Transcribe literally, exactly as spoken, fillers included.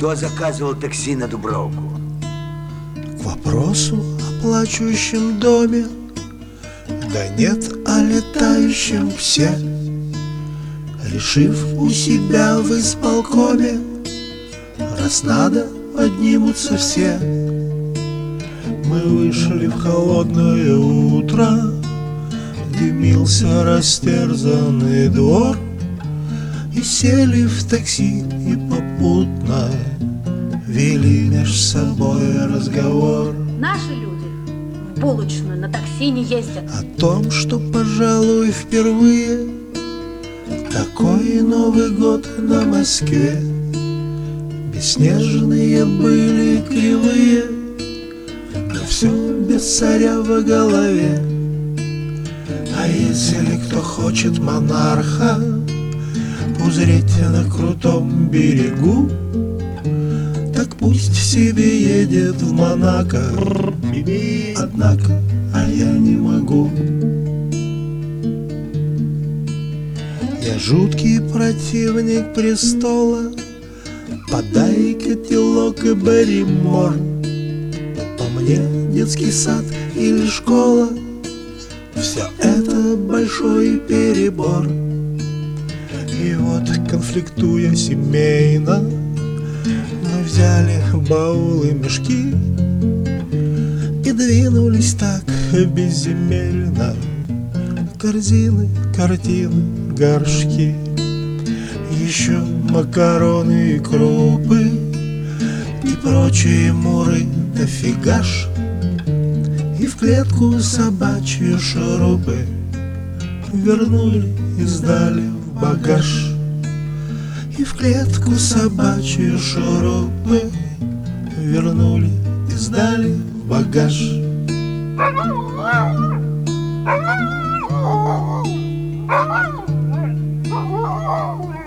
Кто заказывал такси на Дубровку? К вопросу о плачущем доме, да нет, о летающем все. Решив у себя в исполкоме, раз надо, поднимутся все. Мы вышли в холодное утро, дымился растерзанный двор, и сели в такси и попутно вели меж собой разговор. Наши люди в булочную на такси не ездят. О том, что, пожалуй, впервые такой Новый год на Москве. Бесснежные были кривые, но все без царя во голове. А если кто хочет монарха узреть на крутом берегу, так пусть себе едет в Монако. Однако, а я не могу. Я жуткий противник престола, подай котелок и Барримор. По мне детский сад или школа, все это большой перебор. И вот, конфликтуя семейно, мы взяли баулы, мешки и двинулись так безземельно. Корзины, картины, горшки, еще макароны и крупы и прочие муры дофига ж. И в клетку собачьи шурупы вернули и сдали в багаж. И в клетку собачьи шурупы вернули и сдали в багаж. Oh,